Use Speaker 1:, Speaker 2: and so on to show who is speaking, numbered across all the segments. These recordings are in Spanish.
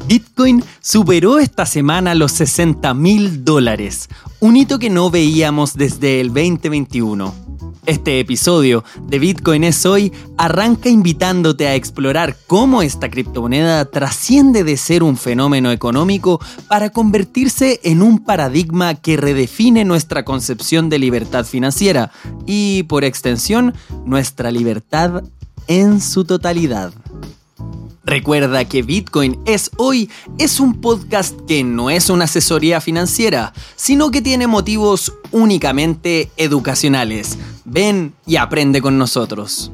Speaker 1: Bitcoin superó esta semana los $60.000, un hito que no veíamos desde el 2021. Este episodio de Bitcoin es hoy arranca invitándote a explorar cómo esta criptomoneda trasciende de ser un fenómeno económico para convertirse en un paradigma que redefine nuestra concepción de libertad financiera y, por extensión, nuestra libertad en su totalidad. Recuerda que Bitcoin es hoy es un podcast que no es una asesoría financiera, sino que tiene motivos únicamente educacionales. Ven y aprende con nosotros.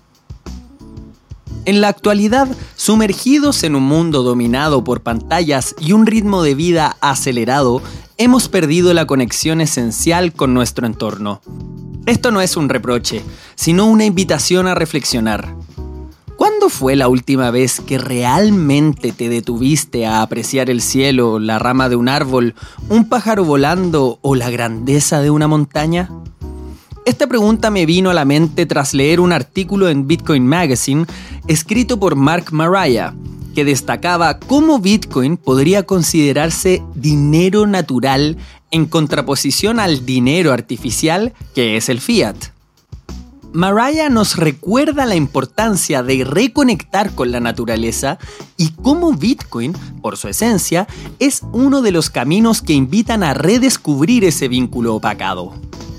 Speaker 1: En la actualidad, sumergidos en un mundo dominado por pantallas y un ritmo de vida acelerado, hemos perdido la conexión esencial con nuestro entorno. Esto no es un reproche, sino una invitación a reflexionar. ¿Cuándo fue la última vez que realmente te detuviste a apreciar el cielo, la rama de un árbol, un pájaro volando o la grandeza de una montaña? Esta pregunta me vino a la mente tras leer un artículo en Bitcoin Magazine escrito por Mark Mariah, que destacaba cómo Bitcoin podría considerarse dinero natural en contraposición al dinero artificial que es el fiat. Mariah nos recuerda la importancia de reconectar con la naturaleza y cómo Bitcoin, por su esencia, es uno de los caminos que invitan a redescubrir ese vínculo opacado.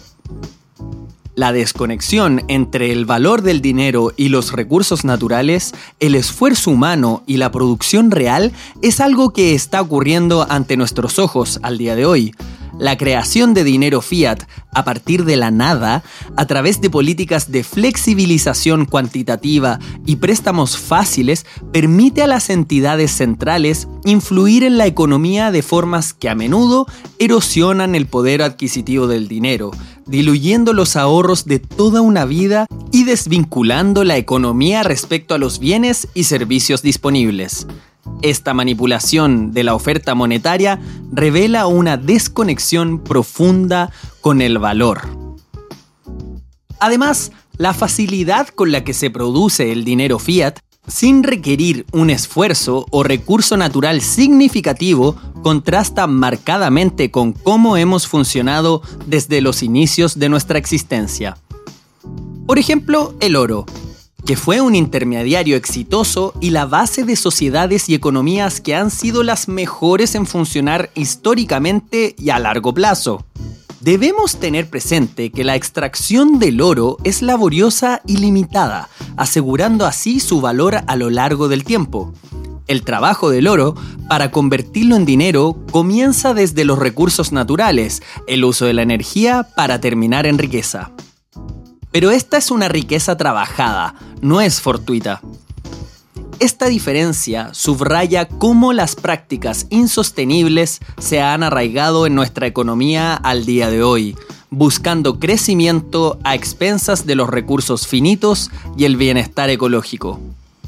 Speaker 1: La desconexión entre el valor del dinero y los recursos naturales, el esfuerzo humano y la producción real es algo que está ocurriendo ante nuestros ojos al día de hoy. La creación de dinero fiat a partir de la nada, a través de políticas de flexibilización cuantitativa y préstamos fáciles, permite a las entidades centrales influir en la economía de formas que a menudo erosionan el poder adquisitivo del dinero, diluyendo los ahorros de toda una vida y desvinculando la economía respecto a los bienes y servicios disponibles. Esta manipulación de la oferta monetaria revela una desconexión profunda con el valor. Además, la facilidad con la que se produce el dinero fiat, sin requerir un esfuerzo o recurso natural significativo, contrasta marcadamente con cómo hemos funcionado desde los inicios de nuestra existencia. Por ejemplo, el oro, que fue un intermediario exitoso y la base de sociedades y economías que han sido las mejores en funcionar históricamente y a largo plazo. Debemos tener presente que la extracción del oro es laboriosa y limitada, asegurando así su valor a lo largo del tiempo. El trabajo del oro, para convertirlo en dinero, comienza desde los recursos naturales, el uso de la energía para terminar en riqueza. Pero esta es una riqueza trabajada, no es fortuita. Esta diferencia subraya cómo las prácticas insostenibles se han arraigado en nuestra economía al día de hoy, buscando crecimiento a expensas de los recursos finitos y el bienestar ecológico.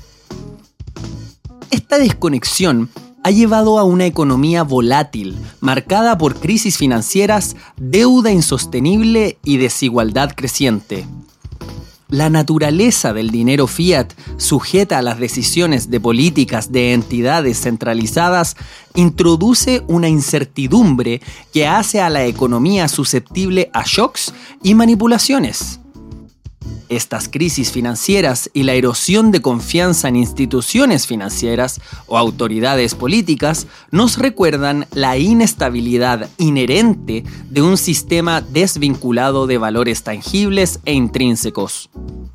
Speaker 1: Esta desconexión ha llevado a una economía volátil, marcada por crisis financieras, deuda insostenible y desigualdad creciente. La naturaleza del dinero fiat, sujeta a las decisiones de políticas de entidades centralizadas, introduce una incertidumbre que hace a la economía susceptible a shocks y manipulaciones. Estas crisis financieras y la erosión de confianza en instituciones financieras o autoridades políticas nos recuerdan la inestabilidad inherente de un sistema desvinculado de valores tangibles e intrínsecos.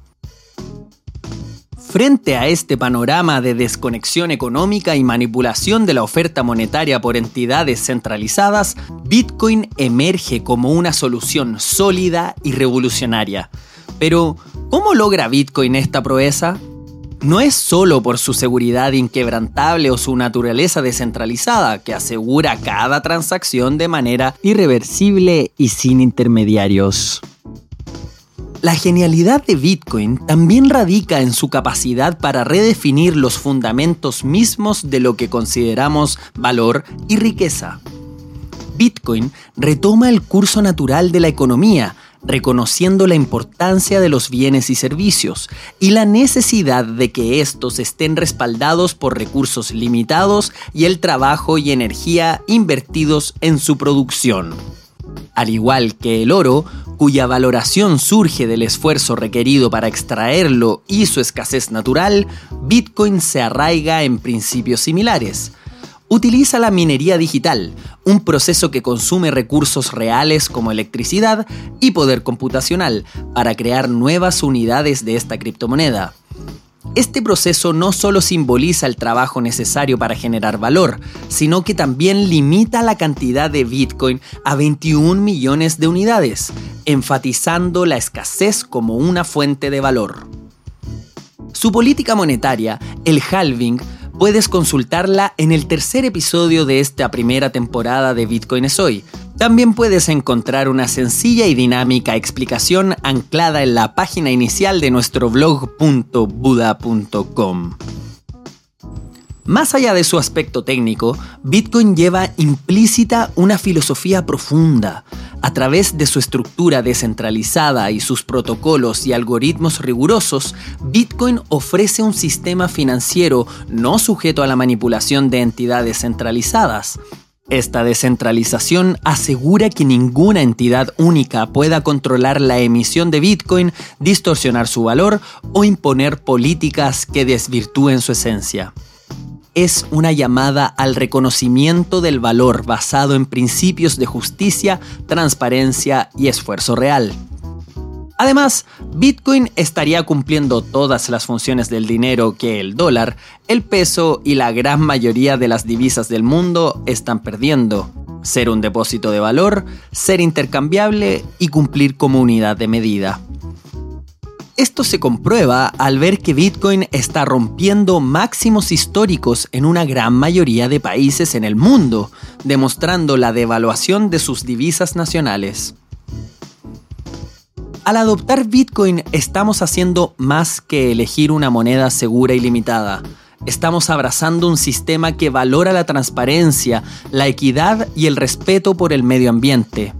Speaker 1: Frente a este panorama de desconexión económica y manipulación de la oferta monetaria por entidades centralizadas, Bitcoin emerge como una solución sólida y revolucionaria. Pero, ¿cómo logra Bitcoin esta proeza? No es solo por su seguridad inquebrantable o su naturaleza descentralizada, que asegura cada transacción de manera irreversible y sin intermediarios. La genialidad de Bitcoin también radica en su capacidad para redefinir los fundamentos mismos de lo que consideramos valor y riqueza. Bitcoin retoma el curso natural de la economía, reconociendo la importancia de los bienes y servicios y la necesidad de que estos estén respaldados por recursos limitados y el trabajo y energía invertidos en su producción. Al igual que el oro, cuya valoración surge del esfuerzo requerido para extraerlo y su escasez natural, Bitcoin se arraiga en principios similares. Utiliza la minería digital, un proceso que consume recursos reales como electricidad y poder computacional para crear nuevas unidades de esta criptomoneda. Este proceso no solo simboliza el trabajo necesario para generar valor, sino que también limita la cantidad de Bitcoin a 21 millones de unidades, enfatizando la escasez como una fuente de valor. Su política monetaria, el halving, puedes consultarla en el tercer episodio de esta primera temporada de Bitcoin es Hoy. También puedes encontrar una sencilla y dinámica explicación anclada en la página inicial de nuestro blog .buda.com. Más allá de su aspecto técnico, Bitcoin lleva implícita una filosofía profunda. A través de su estructura descentralizada y sus protocolos y algoritmos rigurosos, Bitcoin ofrece un sistema financiero no sujeto a la manipulación de entidades centralizadas. Esta descentralización asegura que ninguna entidad única pueda controlar la emisión de Bitcoin, distorsionar su valor o imponer políticas que desvirtúen su esencia. Es una llamada al reconocimiento del valor basado en principios de justicia, transparencia y esfuerzo real. Además, Bitcoin estaría cumpliendo todas las funciones del dinero que el dólar, el peso y la gran mayoría de las divisas del mundo están perdiendo: ser un depósito de valor, ser intercambiable y cumplir como unidad de medida. Esto se comprueba al ver que Bitcoin está rompiendo máximos históricos en una gran mayoría de países en el mundo, demostrando la devaluación de sus divisas nacionales. Al adoptar Bitcoin estamos haciendo más que elegir una moneda segura y limitada. Estamos abrazando un sistema que valora la transparencia, la equidad y el respeto por el medio ambiente.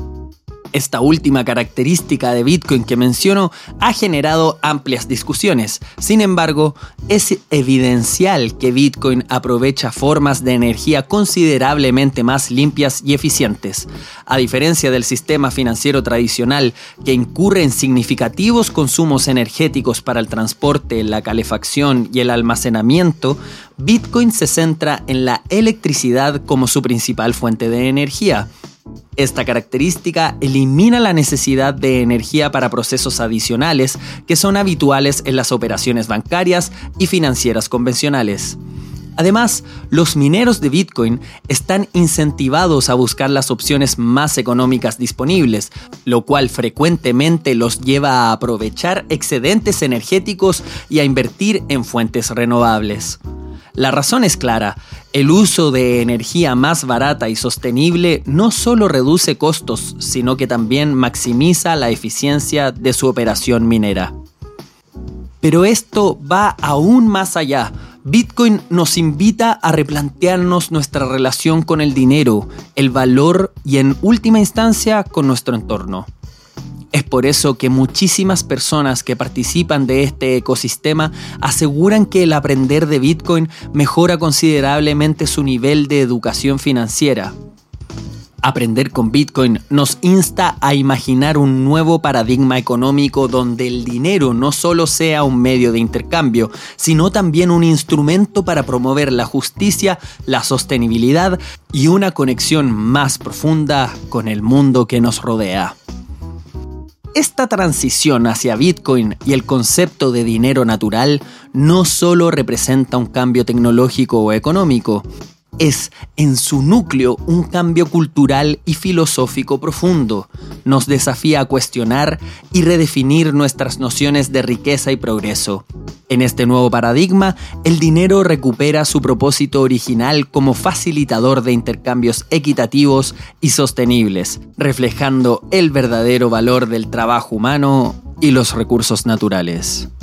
Speaker 1: Esta última característica de Bitcoin que menciono ha generado amplias discusiones. Sin embargo, es evidencial que Bitcoin aprovecha formas de energía considerablemente más limpias y eficientes. A diferencia del sistema financiero tradicional, que incurre en significativos consumos energéticos para el transporte, la calefacción y el almacenamiento, Bitcoin se centra en la electricidad como su principal fuente de energía. Esta característica elimina la necesidad de energía para procesos adicionales que son habituales en las operaciones bancarias y financieras convencionales. Además, los mineros de Bitcoin están incentivados a buscar las opciones más económicas disponibles, lo cual frecuentemente los lleva a aprovechar excedentes energéticos y a invertir en fuentes renovables. La razón es clara: el uso de energía más barata y sostenible no solo reduce costos, sino que también maximiza la eficiencia de su operación minera. Pero esto va aún más allá. Bitcoin nos invita a replantearnos nuestra relación con el dinero, el valor y, en última instancia, con nuestro entorno. Es por eso que muchísimas personas que participan de este ecosistema aseguran que el aprender de Bitcoin mejora considerablemente su nivel de educación financiera. Aprender con Bitcoin nos insta a imaginar un nuevo paradigma económico donde el dinero no solo sea un medio de intercambio, sino también un instrumento para promover la justicia, la sostenibilidad y una conexión más profunda con el mundo que nos rodea. Esta transición hacia Bitcoin y el concepto de dinero natural no solo representa un cambio tecnológico o económico, es en su núcleo un cambio cultural y filosófico profundo. Nos desafía a cuestionar y redefinir nuestras nociones de riqueza y progreso. En este nuevo paradigma, el dinero recupera su propósito original como facilitador de intercambios equitativos y sostenibles, reflejando el verdadero valor del trabajo humano y los recursos naturales.